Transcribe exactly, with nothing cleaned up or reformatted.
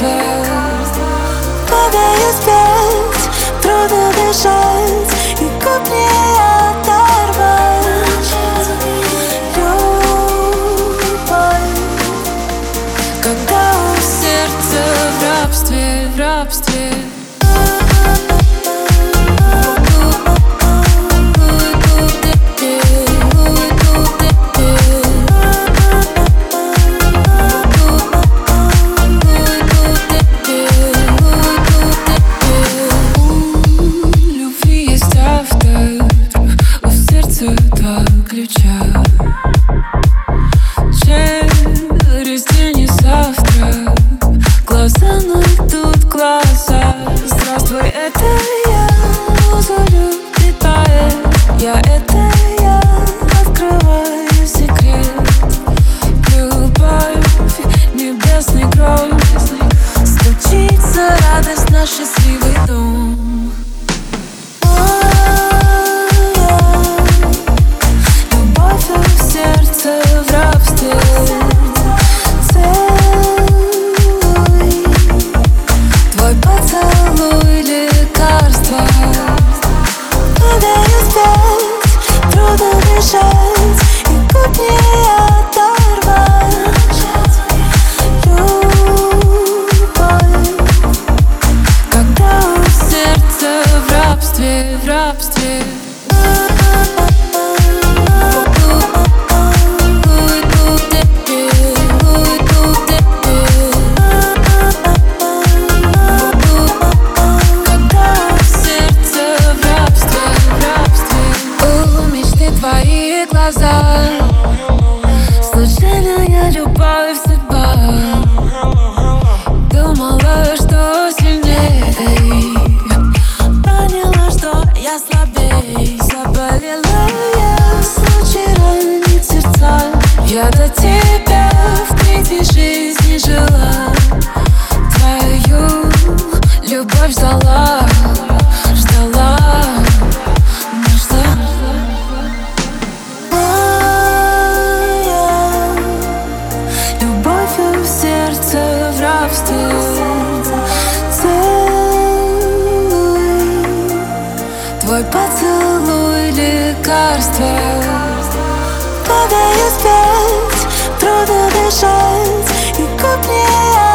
лекарство. Падаю спать, трудно дышать, и губ не оторвать. Любовь, когда у сердца в рабстве, в рабстве. Через день и завтра глаза найдут глаза. Здравствуй, это я, муза любит поэт. Я это я, открываю секрет. Любовь, небесный гром, стучится радость, наш счастливый дом. В рабстве. Целуй, твой поцелуй лекарство. Падаю спать, трудно дышать, и губ не оторвать. Любовь, когда у сердца в рабстве, в рабстве. Твои глаза, случайная любовь, судьба. Думала, что сильней, поняла, что я слабей. Заболела я, случай ранит сердца. Я до тебя в третьей жизни жила. Твою любовь ждала, ждала. Целуй, твой поцелуй лекарство. Падаю спать, трудно дышать, и губ не